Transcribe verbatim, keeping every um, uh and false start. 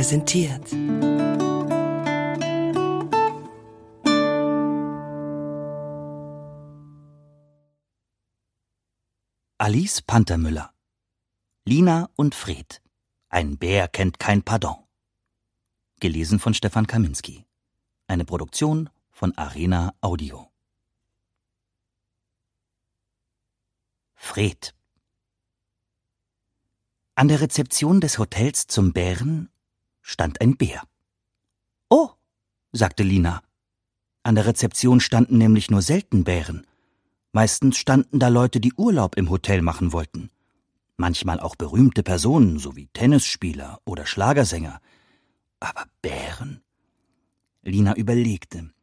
präsentiert Alice Pantermüller. Lina und Fred. Ein Bär kennt kein Pardon. Gelesen von Stefan Kaminski. Eine Produktion von Arena Audio. Fred. An der Rezeption des Hotels zum Bären stand ein Bär. »Oh«, sagte Lina. An der Rezeption standen nämlich nur selten Bären. Meistens standen da Leute, die Urlaub im Hotel machen wollten. Manchmal auch berühmte Personen, so wie Tennisspieler oder Schlagersänger. Aber Bären? Lina überlegte.